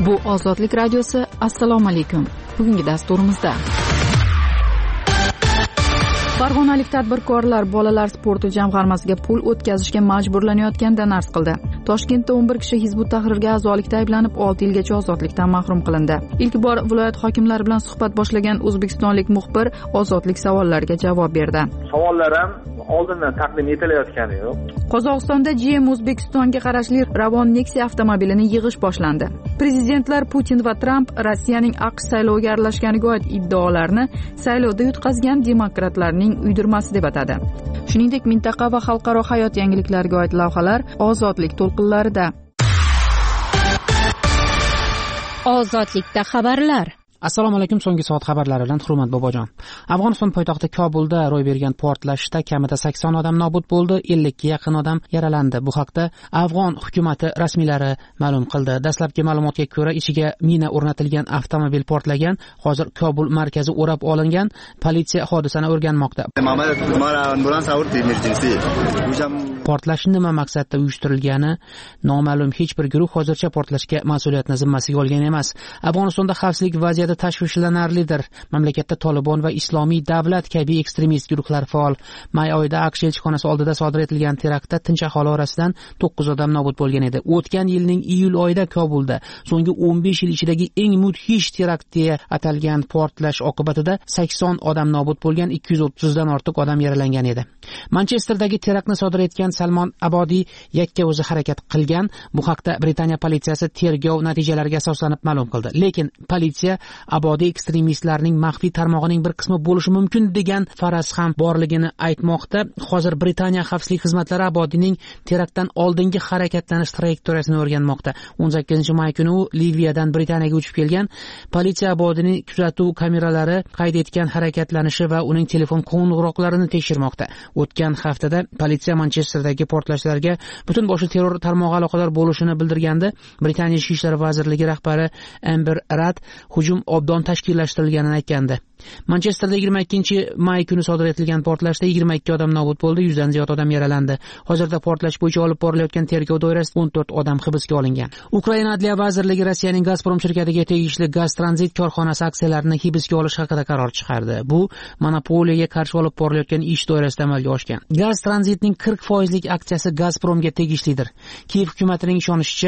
Bu Ozodlik radiosi. Assalomu alaykum. Bugungi dasturimizda Farg'onalik tadbirkorlar bolalar sporti jamg'armasiga pul o'tkazishga majburlanayotganidan arz qildi. Toshkentda 11 kishi Hizbut Tahrirga a'zolikda ayblanib 6 yilgacha ozodlikdan mahrum qilindi. Ilk bor viloyat hokimlari bilan suhbat boshlagan o'zbekistonlik muxbir ozodlik savollariga javob berdi. Savollar ham oldindan taqdim etilayotgani yo'q. Qozog'istonda GM O'zbekistonga qarashli Ravon Nexia avtomobilini yig'ish boshlandi. Prezidentlar Putin va Tramp Rossiyaning AQSh sayloviga aralashganiga oid iddaolarni saylovda yutqazgan demokratlarning uydirmasi deb atadi. Shuningdek, mintaqa va xalqaro hayot yangiliklariga oid lavhalar ozodlik to'lqinlarida. Ozodlikda xabarlar. Assalomu alaykum. So'nggi soat xabarlari bilan Hurmat Bobojon. Afg'oniston poytaxti Kobulda ro'y bergan portlashda kamida 80 odam nobud bo'ldi, 50 ga yaqin odam yaralandi. Bu haqda Afg'on hukumati rasmiylari ma'lum qildi. Dastlabki ma'lumotga ko'ra, ichiga mina o'rnatilgan avtomobil portlagan. Hozir Kobul markazi o'rab olingan. Politsiya hodisani o'rganmoqda. Portlash nima maqsadda uyushtirilgani noma'lum. Hech bir guruh hozircha portlashga mas'uliyatni zimmasiga olgan emas. Afg'onistonda xavfsizlik vaziyati tashvishlanarlidir. Mamlakatda Tolibon va Islomiy davlat kabi ekstremist guruhlar faol. May oyida AQSh elchixonasi oldida sodir etilgan teraktda tinch aholi orasidan 9 odam nobud bo'lgan edi. O'tgan yilning iyul oyida Kobulda so'nggi 15 yil ichidagi eng mudhish terakt deya atalgan portlash oqibatida 80 odam nobud bo'lgan, 230 dan ortiq odam yaralangan edi. Manchesterdagi teraktni sodir etgan Salmon Abodiy yakka o'zi harakat qilgan. Bu haqda Britaniya politsiyasi tergov natijalariga asoslanib ma'lum qildi. Lekin politsiya Abodiy ekstremistlarning maxfiy tarmog'ining bir qismi bo'lishi mumkin degan faraz ham borligini aytmoqda. Hozir Britaniya xavfsizlik xizmatlari Abodiyning teraktdan oldingi harakatlanish trayektoriyasini o'rganmoqda. 18-may kuni u Liviyadan Britaniyaga uchib kelgan. Politsiya Abodiyning kuzatuv kameralari qayd etgan harakatlanishi va uning telefon qo'ng'iroqlarini tekshirmoqda. O'tgan haftada politsiya Manchesterdagi portlashlarga butun boshli terror tarmog'i aloqador bo'lishini bildirgandi. Britaniya Ichki ishlar vazirligi rahbari Amber Rudd hujum obdon tashkillashtirilganini aytgandi. Manchesterda 22-may kuni sodir etilgan portlashda 22 odam nobud bo'ldi, 100 dan ziyod odam yaralandi. Hozirda portlash bo'yicha olib borilayotgan tergov doirasida 14 odam hibsga olingan. Ukraina Adliya vazirligi Rossiyaning Gazprom shirkatiga tegishli gaz tranzit korxonasi aksiyalarini hibsga olish haqida qaror chiqardi. Bu monopoliyaga qarshi olib borilayotgan ish doirasida amalga oshgan. Gaz tranzitning 40% aksiyasi Gazpromga tegishlidir. Kiyev hukumatining ishonishicha,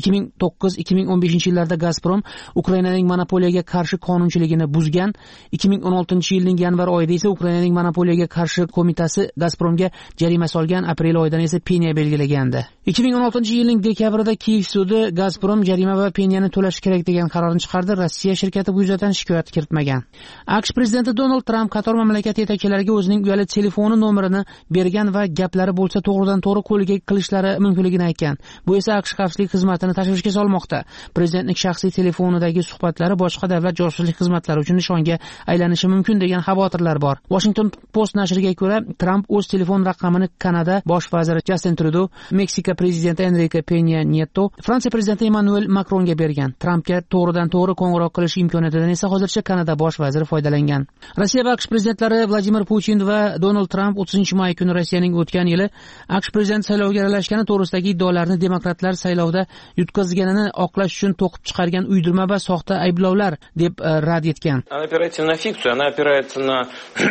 2009-2015 yillarda Gazprom Ukrainaning monopoliyaga qarshi qonunchiligini buzgan. 2016-yilning yanvar oyida esa Ukrainaning monopoliyaga qarshi qo'mitasi Gazpromga jarima solgan, aprel oyidan esa penya belgilagandi. 2016-yilning dekabrida Kiyev sudi Gazprom jarima va penyani to'lash kerak degan qarorni chiqardi. Rossiya shirkati bu yuzasidan shikoyat kiritmagan. AQSh prezidenti Donald Tramp qator mamlakat yetakchilariga o'zining uyali telefoni nomerini bergan va gaplari bo'lsa to'g'ridan-to'g'ri qo'lga qilishlari mumkinligini aytgan. Bu esa AQSh xavfsizlik xizmatini tashvishga solmoqda. Prezidentning shaxsiy telefonidagi suhbatlari boshqa davlat josuslik xizmatlari uchun nishonga aylanishi mumkin degan xavotirlar bor. Washington Post nashriga ko'ra, Tramp o'z telefon raqamini Kanada bosh vaziri Justin Trudeau, Meksika prezidenti Enrique Peña Nieto, Fransiya prezidenti Emmanuel Macronga bergan. Trampga to'g'ridan-to'g'ri qo'ng'iroq qilish imkoniyatidan esa hozircha Kanada bosh vaziri foydalangan. Rossiya va AQSh prezidentlari Vladimir Putin va Donald Tramp 30-may kuni Rossiyaning o'tgan yili AQSh prezidenti sayloviga aralashgani to'g'risidagi iddaolarni demokratlar saylovda yutqazganini oqlash uchun to'qib chiqargan uydirma va soxta ayblovlar deb rad etgan. На фикцию, она опирается на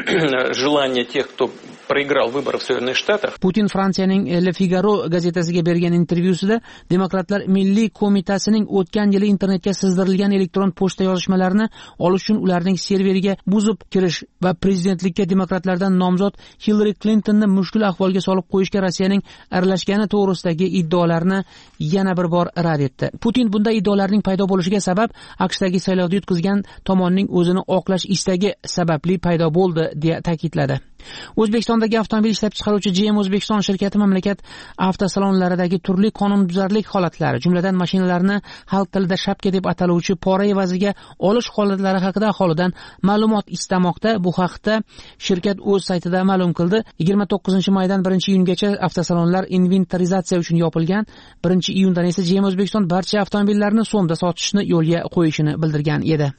желание тех, кто проиграл выборы в Соединенных Штатах. Putin Fransiyaning Le Figaro gazetasiga bergan intervyusida demokratlar milliy qo'mitasining o'tgan yili internetga sizdirilgan elektron pochta yozishmalarini olish uchun ularning serveriga buzib kirish va prezidentlikka demokratlardan nomzod Hillary Clintonni mushkul ahvolga solib qo'yishga Rossiyaning aralashgani to'g'risidagi iddaolarni yana bir bor rad etdi. Putin bunday iddaolarning paydo bo'lishiga sabab AQShdagi saylovda yutqizgan tomonning o'zini oqlash istagi sababli paydo bo'ldi deya ta'kidladi. O'zbekistondagi avtomobil ishlab chiqaruvchi GM O'zbekiston shirkati mamlakat avtosalonlaridagi turli qonunbuzarlik holatlari, jumladan mashinalarni xalq tilida shapka deb ataluvchi pora evaziga olish holatlari haqida aholidan ma'lumot istamoqda. Bu haqda shirkat o'z saytida ma'lum qildi. 29-maydan 1-iyungacha avtosalonlar inventarizatsiya uchun yopilgan. 1-iyundan esa GM O'zbekiston barcha avtomobillarni so'mda sotishni yo'lga qo'yishini bildirgan edi.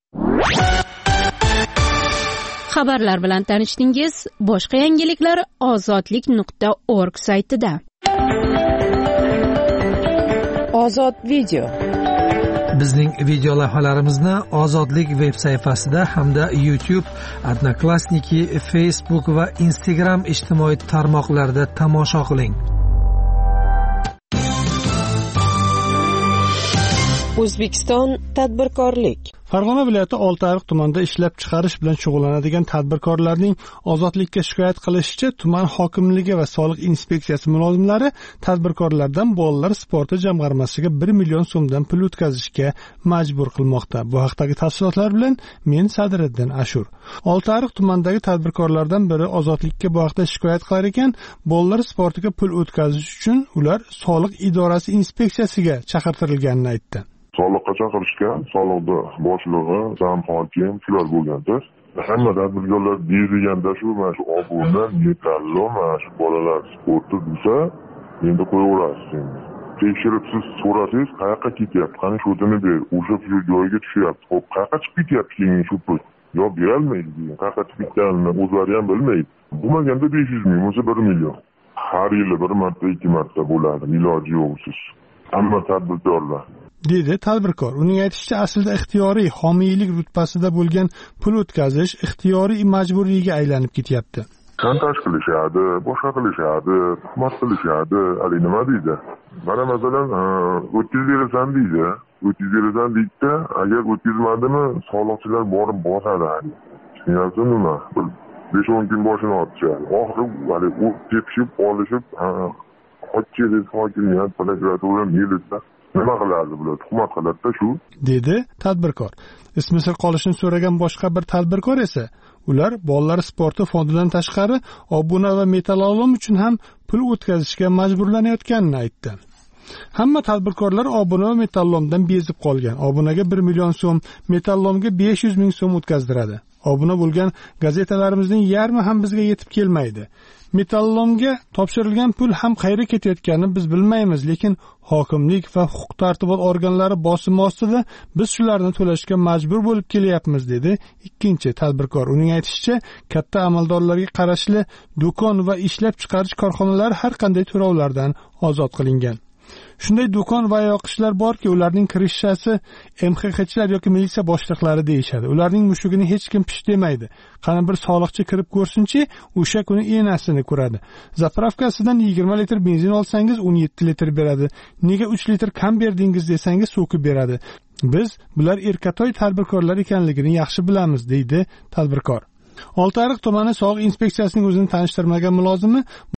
Xabarlar bilan tanishdingiz. Boshqa yangiliklar ozodlik.org saytida. Ozod video. Bizning video lavhalarimizni Ozodlik veb sayfasida hamda YouTube, Odnoklassniki, Facebook va Instagram ijtimoiy tarmoqlarida tomosha qiling. O'zbekiston tadbirkorlik. Farg'ona viloyati Oltiariq tumanida ishlab chiqarish bilan shug'ullanadigan tadbirkorlarning ozodlikka shikoyat qilishicha, tuman hokimligi va soliq inspeksiyasi mulozimlari tadbirkorlardan bolalar sporti jamg'armasiga 1 million so'mdan pul o'tkazishga majbur qilmoqda. Bu haqdagi tafsilotlar bilan men Sadriddin Ashur. Oltiariq tumanidagi tadbirkorlardan biri ozodlikka bu haqda shikoyat qilar ekan, bolalar sportiga pul o'tkazish uchun ular soliq idorasi inspeksiyasiga chaqirtirilganini aytdi. Soliqqa chaqirishgan, soliqni boshlig'i, zam hokim shular bo'lganda, hamma tadbirkorlar deyilganda shu mana shu obuna, metallom, mana shu bolalar sporti desa, endi qo'yaverasiz. Tekshirib siz so'rasangiz, qayoqqa ketyapti? Qani shotini ber, o'sha joyga tushyapti. Xo'p, qayoqqa chiqib ketyapti keyin shu pul? Yo, berolmaydi degan. Qayoqqa chiqib ketganini o'zlari ham bilmaydi. Bo'lmaganda 500 ming bo'lsa 1 million. Har yili bir marta, 2 marta bo'ladi, iloji yo'qsiz. Hamma tadbirkorlar dedi tadbirkor. Uning aytishicha, aslida ixtiyoriy homiylik rutbasida bo'lgan pul o'tkazish ixtiyoriy majburiyga aylanib ketyapti. Chantaj qilishadi, boshqa qilishadi, tuhmat qilishadi, hali nima deydi? Mana masalan, o'tkazib deydi. O'tkazib deydi, agar o'tkazmadimi, soliqchilar borib bosadi. Tushunayapsizmi nima? 5-10 kun boshini otishadi. Oxiri hali u tepishib, olishib, hokimiyat, prokuratura, militsiya nima qiladi bular? Tuhmat qiladi-da shu, dedi tadbirkor. Ismi sir qolishini so'ragan boshqa bir tadbirkor esa, ular bolalar sporti fondidan tashqari obuna va metallolom uchun ham pul o'tkazishga majburlanayotganini aytdi. Hamma tadbirkorlar obuna va metallolomdan bezib qolgan. Obunaga 1 million so'm, metallolomga 500 ming so'm o'tkazdiradi. Obuna bo'lgan gazetalarimizning yarmi ham bizga yetib kelmaydi. Metallolomga topshirilgan pul ham qayerga ketayotganini biz bilmaymiz, lekin hokimlik va huquq-tartibot organlari bosimi ostida biz shularni to'lashga majbur bo'lib kelyapmiz, dedi ikkinchi tadbirkor. Uning aytishicha, katta amaldorlarga qarashli do'kon va ishlab chiqarish korxonalari har qanday to'lovlardan ozod qilingan. Shunday do'kon va yoqishlar borki, ularning kirishchasi MXXchilar yoki militsiya boshliqlari deyishadi. Ularning mushugini hech kim pish demaydi. Qani bir soliqchi kirib ko'rsinchi, o'sha kuni enasini ko'radi. Zapravkasidan 20 litr benzin olsangiz 17 litr beradi. Nega 3 litr kam berdingiz desangiz so'kib beradi. Biz bular erkatoy tadbirkorlar ekanligini yaxshi bilamiz, deydi tadbirkor. Oltiariq tumani soliq inspeksiyasining o'zini tanishtirmagan mulozimi